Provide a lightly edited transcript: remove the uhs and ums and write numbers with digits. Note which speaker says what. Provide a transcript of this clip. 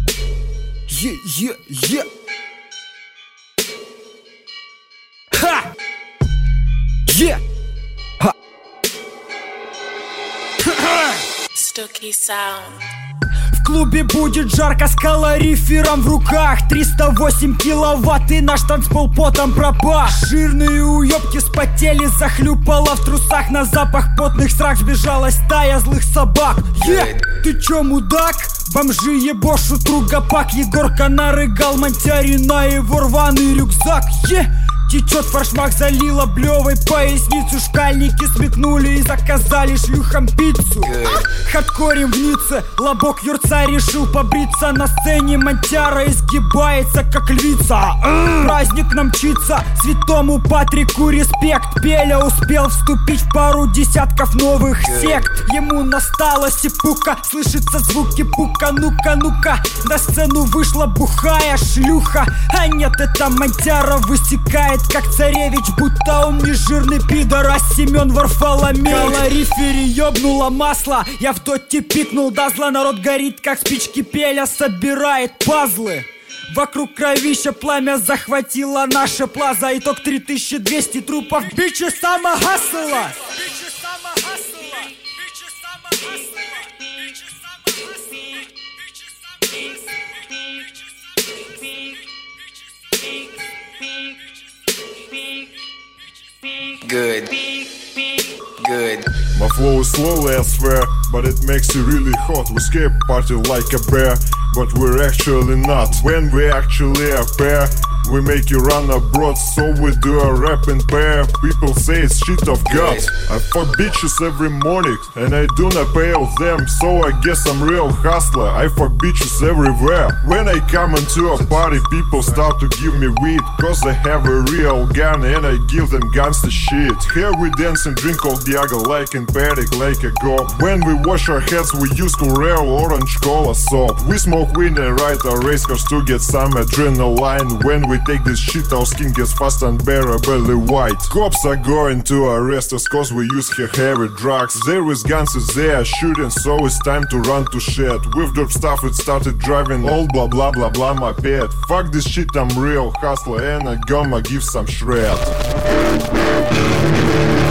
Speaker 1: Yeah. Ha! Yeah! Ha!
Speaker 2: Stucky Sound.
Speaker 1: В клубе будет жарко с калорифером в руках. 308 киловатт и наш танцпол потом пропах. Жирные уёбки спотели, захлюпала в трусах. На запах потных срак сбежала стая злых собак. Ты чё, мудак? Бомжи ебошут ругопак. Егорка нарыгал Монтяри на его рваный рюкзак. Течет форшмак, залила блевой поясницу. Шкальники смекнули и заказали шлюхам пиццу. Хардкорим в Ницце, лобок юрца решил побриться. На сцене Монтяра изгибается как львица. Праздник нам мчится, святому Патрику респект. Пеля успел вступить в пару десятков новых сект. Ему настала сипука, слышится звуки пука. Ну-ка, на сцену вышла бухая шлюха. А нет, это Монтяра высекает как царевич, будто он не жирный пидор, а Семен Варфоломеевич. Калорифере ёбнуло масло, я в доте пикнул до зла. Народ горит, как спички, Пеля собирает пазлы. Вокруг кровища пламя захватило наша плаза. Итог 3200 трупов, бичи самогасла.
Speaker 3: Good.
Speaker 4: My flow is slowly, I swear, but it makes you really hot. We escape party like a bear, but we're actually not. When we actually appear, we make you run abroad, so we do a rap in pair. People say it's shit of God. I fuck bitches every morning, and I do not pay all them, so I guess I'm real hustler. I fuck bitches everywhere. When I come into a party, people start to give me weed, cause I have a real gun, and I give them gangsta shit. Here we dance and drink old Diageo like in Paddock, like a go. When we wash our heads, we use Corel orange cola soap. We smoke weed and ride our race cars to get some adrenaline. When we take this shit, our skin gets fast unbearably white. Cops are going to arrest us cause we use heavy drugs. There is guns as they are shooting, so it's time to run to shed. We've dropped stuff, it started driving all blah blah blah blah my pet. Fuck this shit, I'm real hustler and I gonna give some shred.